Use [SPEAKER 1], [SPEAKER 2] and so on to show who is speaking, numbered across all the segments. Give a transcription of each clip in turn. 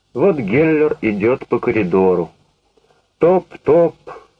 [SPEAKER 1] Вот Геллер идет по коридору. Топ-топ,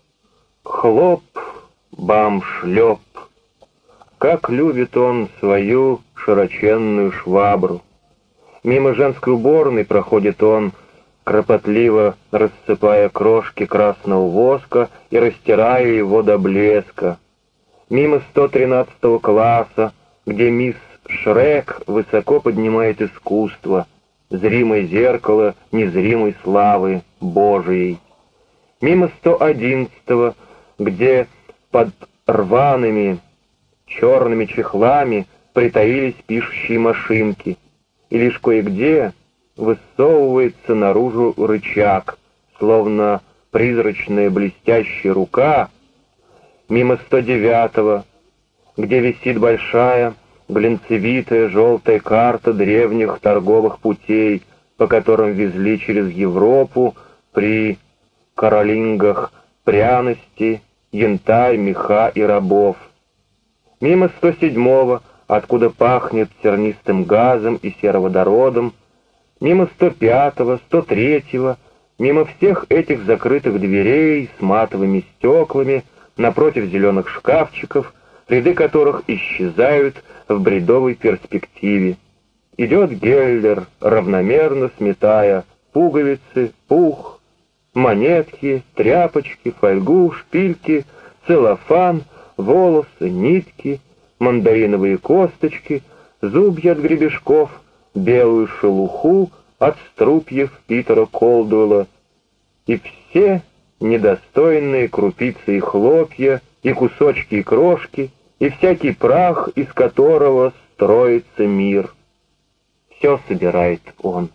[SPEAKER 1] хлоп, бам-шлеп. Как любит он свою широченную швабру. Мимо женской уборной проходит он, кропотливо рассыпая крошки красного воска и растирая его до блеска. Мимо 113 класса, где мисс Шрек высоко поднимает искусство, зримое зеркало незримой славы Божией. Мимо 111-го, где под рваными черными чехлами притаились пишущие машинки, и лишь кое-где высовывается наружу рычаг, словно призрачная блестящая рука. Мимо 109-го, где висит большая глинцевитая желтая карта древних торговых путей, по которым везли через Европу при каролингах пряности, янтарь, меха и рабов. Мимо 107-го, откуда пахнет сернистым газом и сероводородом, мимо 105-го, 103-го, мимо всех этих закрытых дверей с матовыми стеклами, напротив зеленых шкафчиков, ряды которых исчезают в бредовой перспективе. Идет Геллер, равномерно сметая пуговицы, пух, монетки, тряпочки, фольгу, шпильки, целлофан, волосы, нитки, мандариновые косточки, зубья от гребешков, белую шелуху от струпьев Питера Колдуэлла, и все недостойные крупицы и хлопья, и кусочки и крошки, и всякий прах, из которого строится мир. Все собирает он.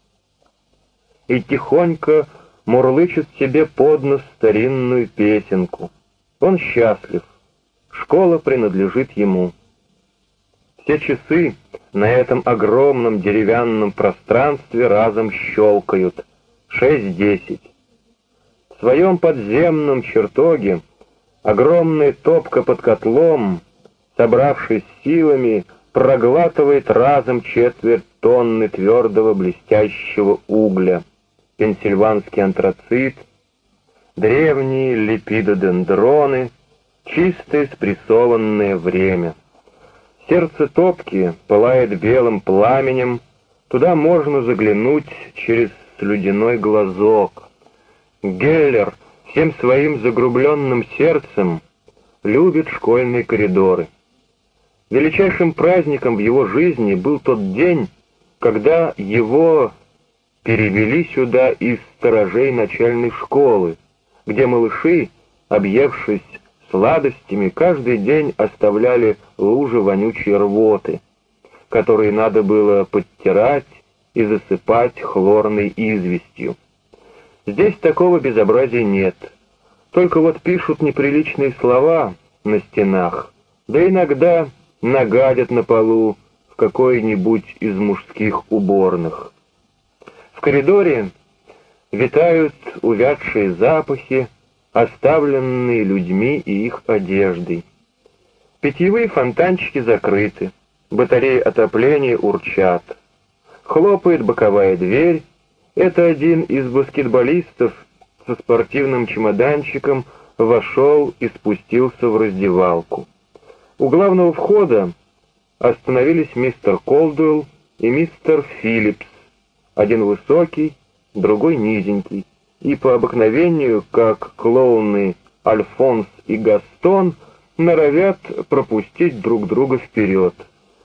[SPEAKER 1] И тихонько мурлычет себе под нос старинную песенку. Он счастлив. Школа принадлежит ему. Все часы на этом огромном деревянном пространстве разом щелкают. 6:10. В своем подземном чертоге огромная топка под котлом, собравшись силами, проглатывает разом 1/4 тонны твердого блестящего угля. Пенсильванский антрацит, древние липидодендроны, чистое спрессованное время. Сердце топки пылает белым пламенем, туда можно заглянуть через слюдяной глазок. Геллер всем своим загрубленным сердцем любит школьные коридоры. Величайшим праздником в его жизни был тот день, когда его перевели сюда из сторожей начальной школы, где малыши, объевшись сладостями, каждый день оставляли лужи вонючей рвоты, которые надо было подтирать и засыпать хлорной известью. Здесь такого безобразия нет, только вот пишут неприличные слова на стенах, да иногда нагадят на полу в какой-нибудь из мужских уборных. В коридоре витают увядшие запахи, оставленные людьми и их одеждой. Питьевые фонтанчики закрыты, батареи отопления урчат. Хлопает боковая дверь. Это один из баскетболистов со спортивным чемоданчиком вошел и спустился в раздевалку. У главного входа остановились мистер Колдуэлл и мистер Филлипс, один высокий, другой низенький, и по обыкновению, как клоуны Альфонс и Гастон, норовят пропустить друг друга вперед.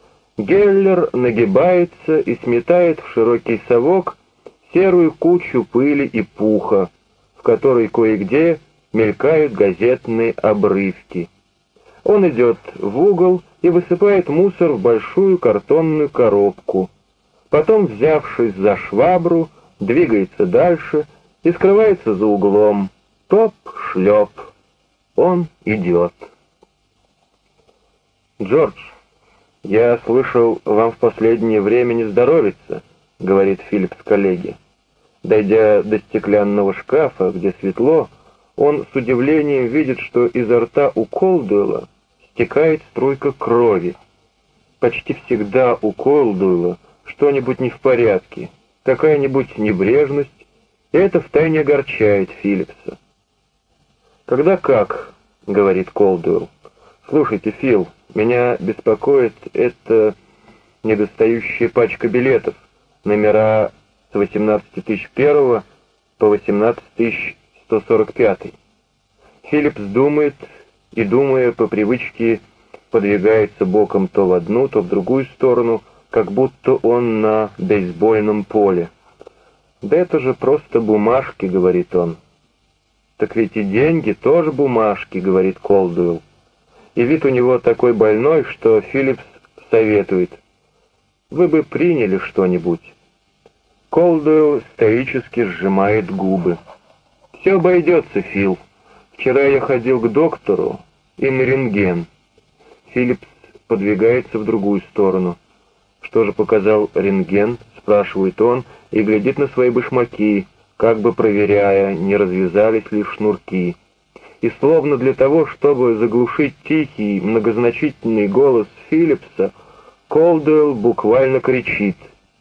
[SPEAKER 1] Геллер нагибается и сметает в широкий совок серую кучу пыли и пуха, в которой кое-где мелькают газетные обрывки. Он идет в угол и высыпает мусор в большую картонную коробку. Потом, взявшись за швабру, двигается дальше и скрывается за углом. Топ-шлеп. Он идет. «Джордж, я слышал, вам в последнее время не здоровится», — говорит Филлипс коллеге. Дойдя до стеклянного шкафа, где светло, он с удивлением видит, что изо рта у Колдуэлла стекает струйка крови. Почти всегда у Колдуэлла что-нибудь не в порядке, какая-нибудь небрежность, и это втайне огорчает Филлипса. «Когда как?» — говорит Колдуэлл. «Слушайте, Фил, меня беспокоит эта недостающая пачка билетов, номера с 18001 по 18145». Филлипс думает и, думая по привычке, подвигается боком то в одну, то в другую сторону, как будто он на бейсбольном поле. «Да это же просто бумажки», — говорит он. «Так ведь и деньги тоже бумажки», — говорит Колдуэлл. И вид у него такой больной, что Филлипс советует: «Вы бы приняли что-нибудь». Колдуэлл стоически сжимает губы. «Все обойдется, Фил. Вчера я ходил к доктору и на рентген». Филлипс подвигается в другую сторону. «Что же показал рентген?» — спрашивает он и глядит на свои башмаки, как бы проверяя, не развязались ли шнурки. И словно для того, чтобы заглушить тихий, многозначительный голос Филлипса, Колдуэлл буквально кричит: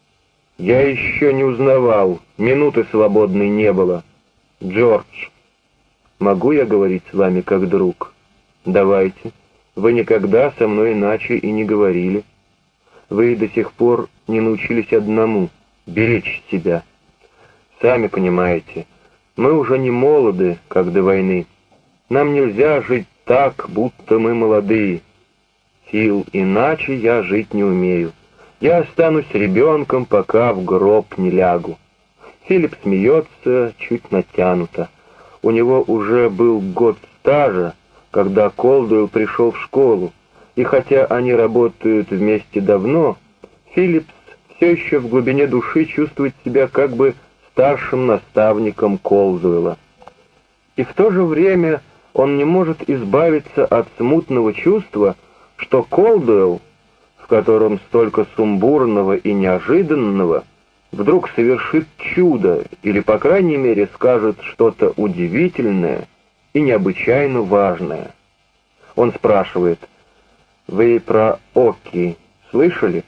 [SPEAKER 1] «Я еще не узнавал, минуты свободной не было. Джордж, могу я говорить с вами как друг?» «Давайте. Вы никогда со мной иначе и не говорили. Вы до сих пор не научились одному — беречь себя. Сами понимаете, мы уже не молоды, как до войны. Нам нельзя жить так, будто мы молодые. Фил, иначе я жить не умею. Я останусь ребенком, пока в гроб не лягу». Филипп смеется чуть натянуто. У него уже был год стажа, когда Колдуэлл пришел в школу, и хотя они работают вместе давно, Филлипс все еще в глубине души чувствует себя как бы старшим наставником Колдуэлла. И в то же время он не может избавиться от смутного чувства, что Колдуэлл, в котором столько сумбурного и неожиданного, вдруг совершит чудо или, по крайней мере, скажет что-то удивительное и необычайно важное. Он спрашивает: «Вы про Оки слышали?»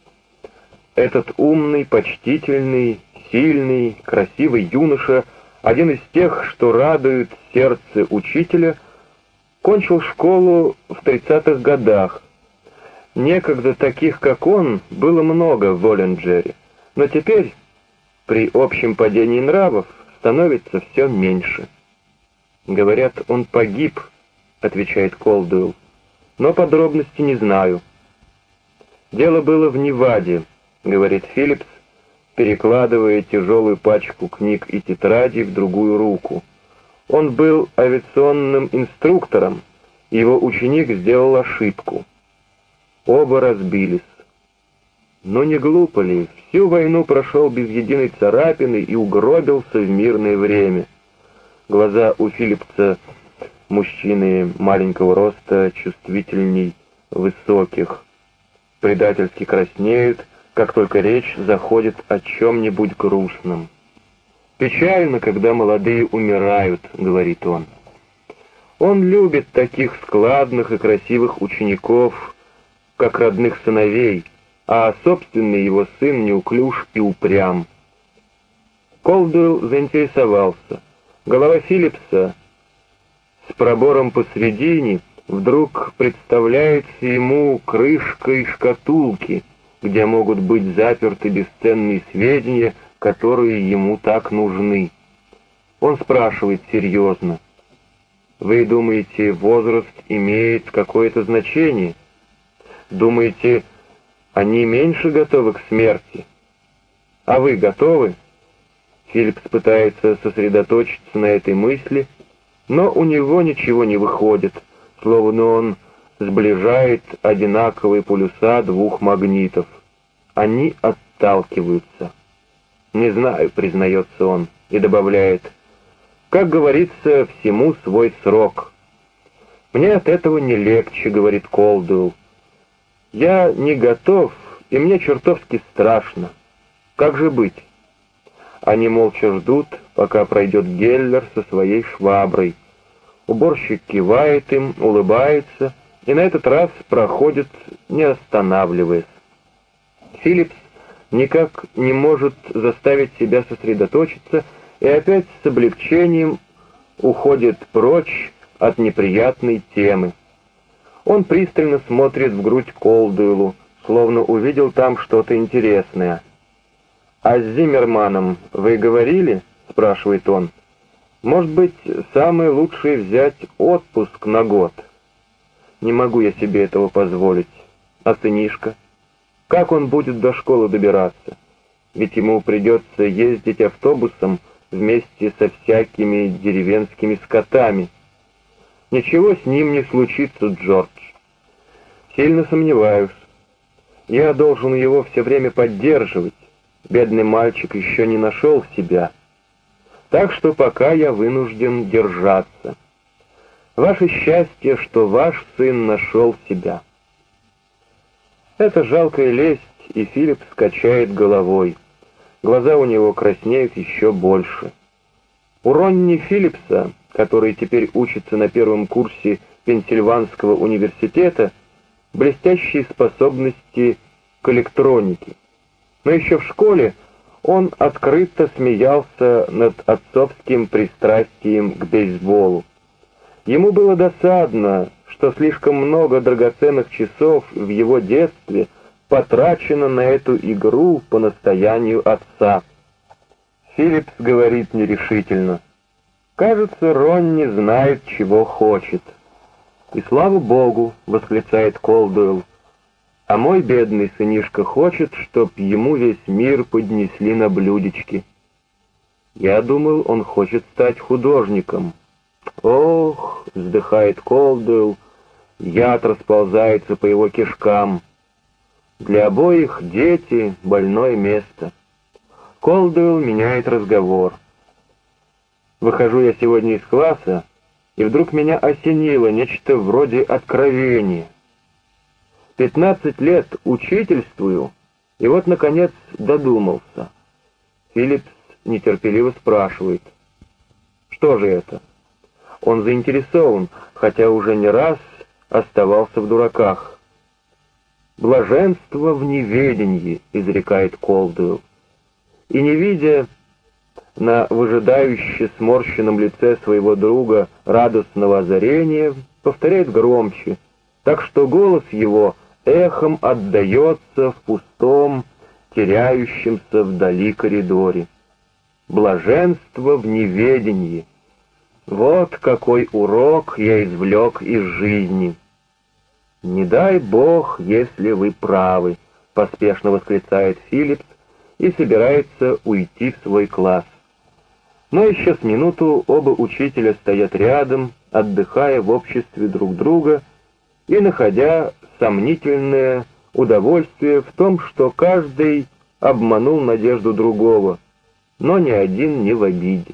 [SPEAKER 1] Этот умный, почтительный, сильный, красивый юноша, один из тех, что радует сердце учителя, кончил школу в 30-х годах. Некогда таких, как он, было много в Волленджере, но теперь, при общем падении нравов, становится все меньше. «Говорят, он погиб», — отвечает Колдуэлл, — «но подробности не знаю». «Дело было в Неваде», — говорит Филлипс, перекладывая тяжелую пачку книг и тетрадей в другую руку. Он был авиационным инструктором, и его ученик сделал ошибку. Оба разбились. Но не глупо ли, всю войну прошел без единой царапины и угробился в мирное время. Глаза у Филлипса, мужчины маленького роста, чувствительней высоких, предательски краснеют, как только речь заходит о чем-нибудь грустном. «Печально, когда молодые умирают», — говорит он. Он любит таких складных и красивых учеников, как родных сыновей, а собственный его сын неуклюж и упрям. Колдуэлл заинтересовался. Голова Филлипса с пробором посредине вдруг представляется ему крышкой шкатулки, где могут быть заперты бесценные сведения, которые ему так нужны. Он спрашивает серьезно: «Вы думаете, возраст имеет какое-то значение? Думаете, они меньше готовы к смерти? А вы готовы?» Филлипс пытается сосредоточиться на этой мысли, но у него ничего не выходит, словно он сближает одинаковые полюса двух магнитов. Они отталкиваются. «Не знаю», — признается он, и добавляет: «Как говорится, всему свой срок». «Мне от этого не легче», — говорит Колдуэлл. «Я не готов, и мне чертовски страшно. Как же быть?» Они молча ждут, пока пройдет Геллер со своей шваброй. Уборщик кивает им, улыбается, и на этот раз проходит, не останавливаясь. Филлипс никак не может заставить себя сосредоточиться и опять с облегчением уходит прочь от неприятной темы. Он пристально смотрит в грудь Колдуэлу, словно увидел там что-то интересное. «А с Зиммерманом вы говорили?» — спрашивает он. «Может быть, самое лучшее взять отпуск на год?» «Не могу я себе этого позволить. А сынишка? Как он будет до школы добираться? Ведь ему придется ездить автобусом вместе со всякими деревенскими скотами. Ничего с ним не случится, Джордж. Сильно сомневаюсь. Я должен его все время поддерживать. Бедный мальчик еще не нашел себя. Так что пока я вынужден держаться. Ваше счастье, что ваш сын нашел себя». Это жалкая лесть, и Филипп скачает головой. Глаза у него краснеют еще больше. У Ронни Филлипса, который теперь учится на первом курсе Пенсильванского университета, блестящие способности к электронике. Но еще в школе он открыто смеялся над отцовским пристрастием к бейсболу. Ему было досадно, что слишком много драгоценных часов в его детстве потрачено на эту игру по настоянию отца. Филлипс говорит нерешительно: «Кажется, Ронни знает, чего хочет». «И слава Богу!» — восклицает Колдуэлл. «А мой бедный сынишка хочет, чтоб ему весь мир поднесли на блюдечке. Я думал, он хочет стать художником». «Ох!» — вздыхает Колдуэлл, яд расползается по его кишкам. Для обоих дети — больное место. Колдуэлл меняет разговор. Выхожу я сегодня из класса, и вдруг меня осенило нечто вроде откровения. 15 лет учительствую, и вот, наконец, додумался. Филлипс нетерпеливо спрашивает: «Что же это?» Он заинтересован, хотя уже не раз оставался в дураках. «Блаженство в неведении», — изрекает Колдуэлл. И, не видя на выжидающе сморщенном лице своего друга радостного озарения, повторяет громче, так что голос его эхом отдается в пустом, теряющемся вдали коридоре. Блаженство в неведении. Вот какой урок я извлек из жизни. «Не дай Бог, если вы правы», — поспешно восклицает Филлипс и собирается уйти в свой класс. Но еще с минуту оба учителя стоят рядом, отдыхая в обществе друг друга и находя сомнительное удовольствие в том, что каждый обманул надежду другого, но ни один не в обиде.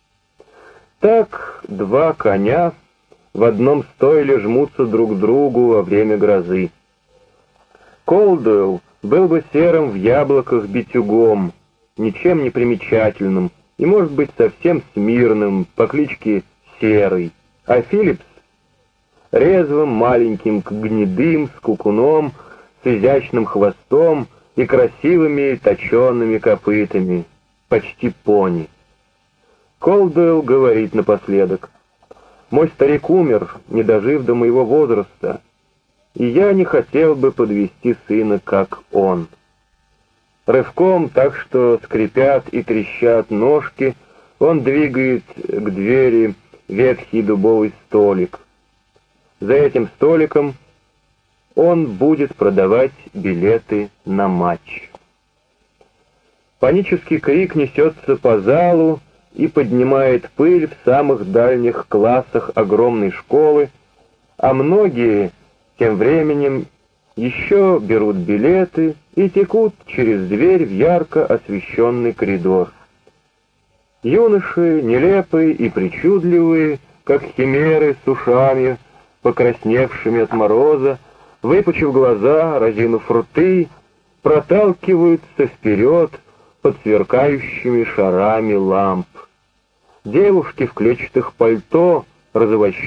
[SPEAKER 1] Так два коня в одном стойле жмутся друг к другу во время грозы. Колдуэлл был бы серым в яблоках битюгом, ничем не примечательным и, может быть, совсем смирным, по кличке Серый, а Филлипс — резвым, маленьким, гнедым, скукуном, с изящным хвостом и красивыми точеными копытами, почти пони. Колдуэлл говорит напоследок: «Мой старик умер, не дожив до моего возраста, и я не хотел бы подвести сына, как он». Рывком, так что скрипят и трещат ножки, он двигает к двери ветхий дубовый столик. За этим столиком он будет продавать билеты на матч. Панический крик несется по залу и поднимает пыль в самых дальних классах огромной школы, а многие тем временем еще берут билеты и текут через дверь в ярко освещенный коридор. Юноши, нелепые и причудливые, как химеры с ушами, покрасневшими от мороза, выпучив глаза, разинув рты, проталкиваются вперед под сверкающими шарами ламп. Девушки в клетчатых пальто,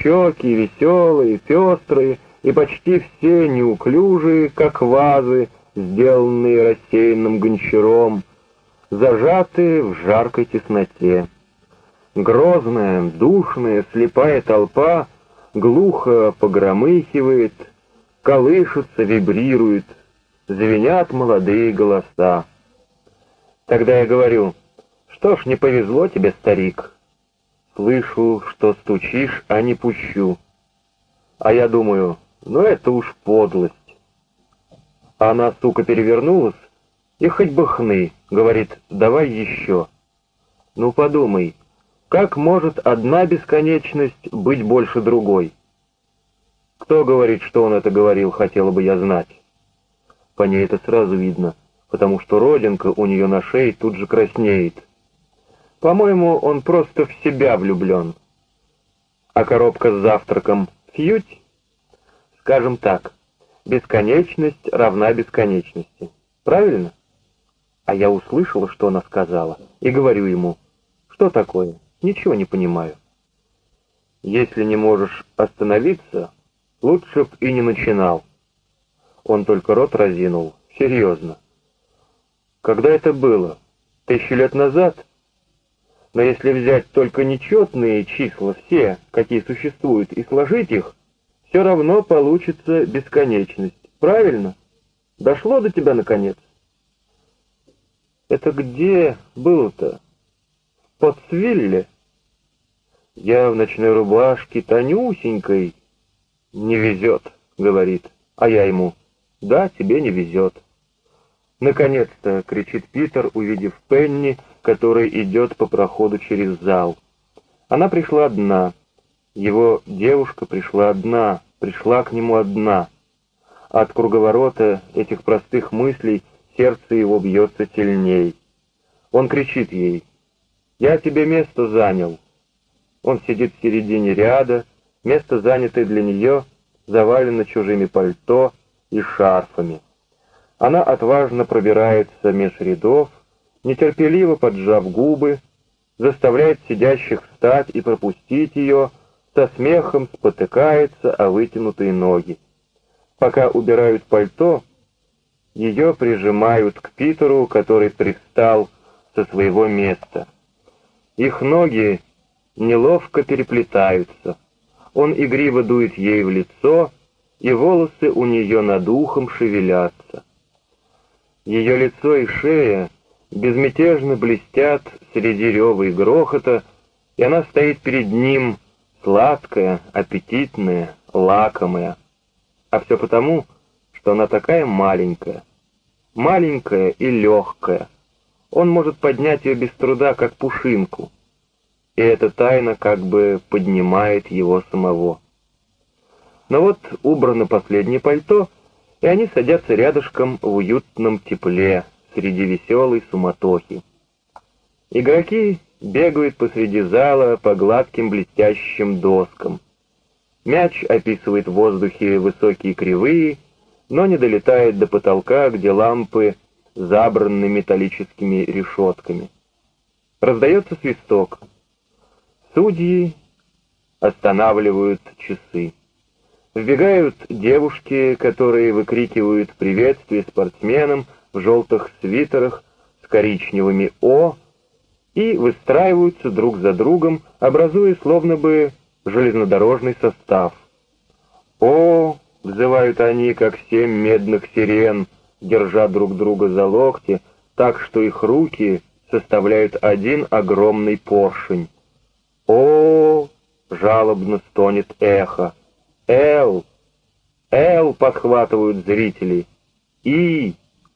[SPEAKER 1] розовощекие, веселые, пестрые и почти все неуклюжие, как вазы, сделанные рассеянным гончаром, зажаты в жаркой тесноте. Грозная, душная, слепая толпа глухо погромыхивает, колышется, вибрирует, звенят молодые голоса. Тогда я говорю: «Что ж, не повезло тебе, старик». Слышу, что стучишь, а не пущу. А я думаю: ну это уж подлость. Она, сука, перевернулась и хоть бы хны, говорит: давай еще. Ну подумай, как может одна бесконечность быть больше другой? Кто говорит, что он это говорил, хотела бы я знать. По ней это сразу видно, потому что родинка у нее на шее тут же краснеет. По-моему, он просто в себя влюблен. А коробка с завтраком фьють? Скажем так, бесконечность равна бесконечности. Правильно? А я услышала, что она сказала, и говорю ему: что такое? Ничего не понимаю. Если не можешь остановиться, лучше б и не начинал. Он только рот разинул. Серьезно. Когда это было? 1000 лет назад? Но если взять только нечетные числа, все, какие существуют, и сложить их, все равно получится бесконечность. Правильно? Дошло до тебя, наконец? Это где было-то? В Потсвилле? Я в ночной рубашке, тонюсенькой. Не везет, говорит. А я ему: да, тебе не везет. Наконец-то, кричит Питер, увидев Пенни, который идет по проходу через зал. Она пришла одна. Его девушка пришла одна, пришла к нему одна. От круговорота этих простых мыслей сердце его бьется сильней. Он кричит ей: «Я тебе место занял». Он сидит в середине ряда, место, занятое для нее, завалено чужими пальто и шарфами. Она отважно пробирается меж рядов, нетерпеливо поджав губы, заставляет сидящих встать и пропустить ее, со смехом спотыкается о вытянутые ноги. Пока убирают пальто, ее прижимают к Питеру, который привстал со своего места. Их ноги неловко переплетаются. Он игриво дует ей в лицо, и волосы у нее над ухом шевелятся. Ее лицо и шея безмятежно блестят среди рева и грохота, и она стоит перед ним, сладкая, аппетитная, лакомая. А все потому, что она такая маленькая. Маленькая и легкая. Он может поднять ее без труда, как пушинку. И эта тайна как бы поднимает его самого. Но вот убрано последнее пальто, и они садятся рядышком в уютном тепле, среди веселой суматохи. Игроки бегают посреди зала по гладким блестящим доскам. Мяч описывает в воздухе высокие кривые, но не долетает до потолка, где лампы забраны металлическими решетками. Раздается свисток. Судьи останавливают часы. Вбегают девушки, которые выкрикивают приветствие спортсменам в желтых свитерах с коричневыми «О», и выстраиваются друг за другом, образуя словно бы железнодорожный состав. «О!» — взывают они, как 7 медных сирен, держа друг друга за локти, так что их руки составляют один огромный поршень. «О!» — жалобно стонет эхо. «Эл! Эл!» — подхватывают зрители. «И!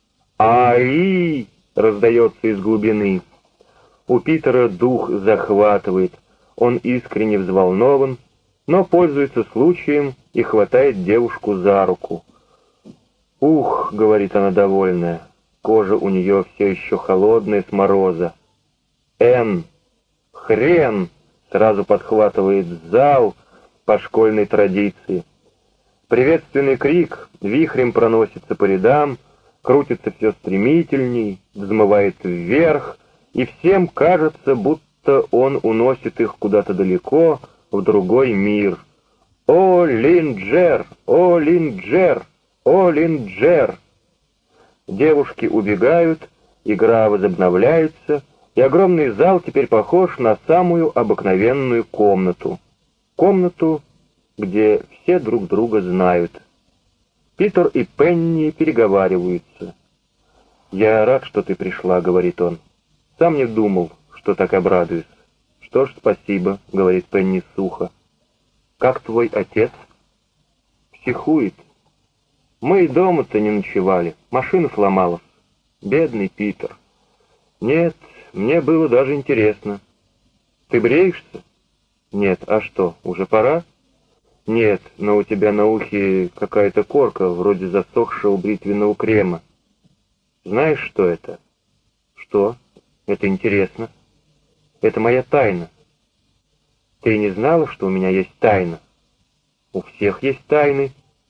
[SPEAKER 1] Аи!» — раздается из глубины. У Питера дух захватывает. Он искренне взволнован, но пользуется случаем и хватает девушку за руку. «Ух!» — говорит она довольная. Кожа у нее все еще холодная с мороза. «Эн! Хрен!» — сразу подхватывает зал по школьной традиции. Приветственный крик вихрем проносится по рядам, крутится все стремительней, взмывает вверх, и всем кажется, будто он уносит их куда-то далеко, в другой мир. «О, Линджер! О, Линджер! О, Линджер!» Девушки убегают, игра возобновляется, и огромный зал теперь похож на самую обыкновенную комнату. Комнату, где все друг друга знают. Питер и Пенни переговариваются. «Я рад, что ты пришла», — говорит он. «Сам не думал, что так обрадуюсь». «Что ж, спасибо», — говорит Пенни сухо. «Как твой отец?» «Психует. Мы и дома-то не ночевали, машина сломалась. Бедный Питер». «Нет, мне было даже интересно». «Ты бреешься?» «Нет, а что, уже пора?» «Нет, но у тебя на ухе какая-то корка, вроде засохшего бритвенного крема. Знаешь, что это?» «Что? Это интересно. Это моя тайна». «Ты не знала, что у меня есть тайна?» «У всех есть тайны,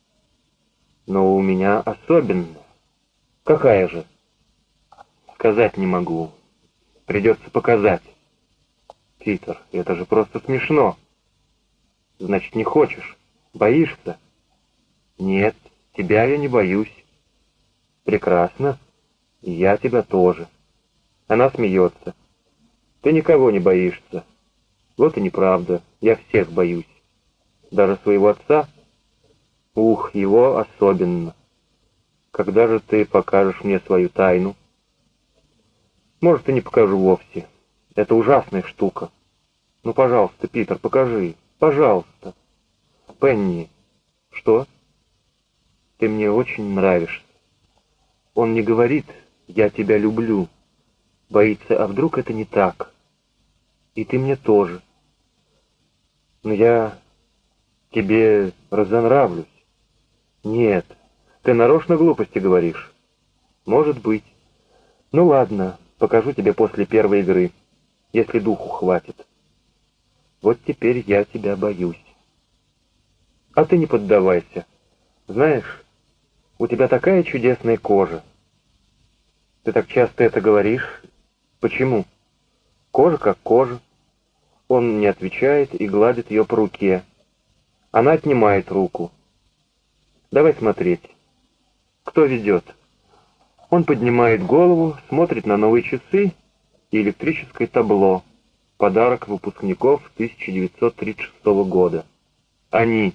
[SPEAKER 1] но у меня особенная». «Какая же?» «Сказать не могу. Придется показать». «Питер, это же просто смешно». «Значит, не хочешь? Боишься?» «Нет, тебя я не боюсь». «Прекрасно. И я тебя тоже». Она смеется. «Ты никого не боишься». «Вот и неправда. Я всех боюсь». «Даже своего отца?» «Ух, его особенно». «Когда же ты покажешь мне свою тайну?» «Может, и не покажу вовсе. Это ужасная штука». «Ну, пожалуйста, Питер, покажи. Пожалуйста». «Пенни». «Что?» «Ты мне очень нравишься». Он не говорит «я тебя люблю». Боится, а вдруг это не так? И ты мне тоже. Но я тебе разонравлюсь. Нет, ты нарочно глупости говоришь. Может быть. Ну ладно, покажу тебе после первой игры, если духу хватит. Вот теперь я тебя боюсь. А ты не поддавайся. Знаешь, у тебя такая чудесная кожа. Ты так часто это говоришь. Почему? Кожа как кожа. Он не отвечает и гладит ее по руке. Она отнимает руку. Давай смотреть. Кто ведет? Он поднимает голову, смотрит на новые часы и электрическое табло. Подарок выпускников 1936 года. Они.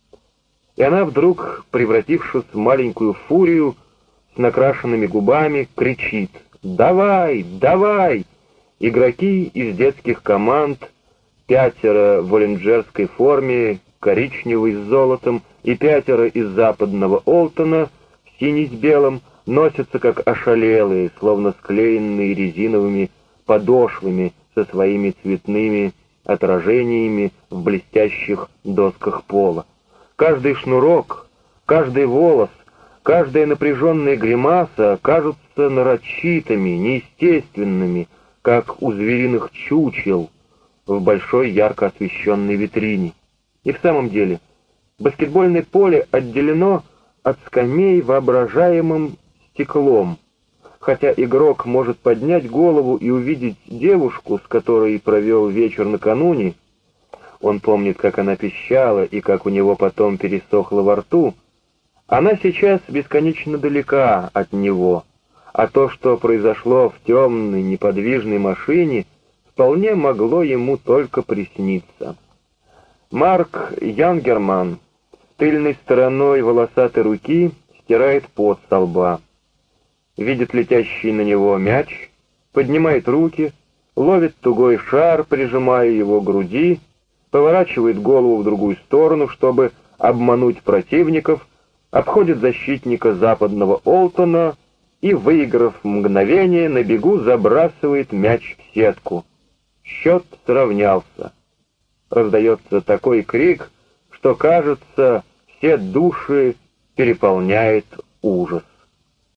[SPEAKER 1] И она вдруг, превратившись в маленькую фурию, с накрашенными губами, кричит: «Давай! Давай!» Игроки из детских команд, 5 в волонджерской форме, коричневый с золотом, и 5 из западного Олтона, синий с белым, носятся как ошалелые, словно склеенные резиновыми подошвами со своими цветными отражениями в блестящих досках пола. Каждый шнурок, каждый волос, каждая напряженная гримаса кажутся нарочитыми, неестественными, как у звериных чучел в большой ярко освещенной витрине. И в самом деле, баскетбольное поле отделено от скамей воображаемым стеклом, хотя игрок может поднять голову и увидеть девушку, с которой провел вечер накануне. Он помнит, как она пищала и как у него потом пересохло во рту. Она сейчас бесконечно далека от него, а то, что произошло в темной, неподвижной машине, вполне могло ему только присниться. Марк Янгерман тыльной стороной волосатой руки стирает пот со лба. Видит летящий на него мяч, поднимает руки, ловит тугой шар, прижимая его к груди, поворачивает голову в другую сторону, чтобы обмануть противников, обходит защитника западного Олтона и, выиграв мгновение, на бегу забрасывает мяч в сетку. Счет сравнялся. Раздается такой крик, что, кажется, все души переполняет ужас.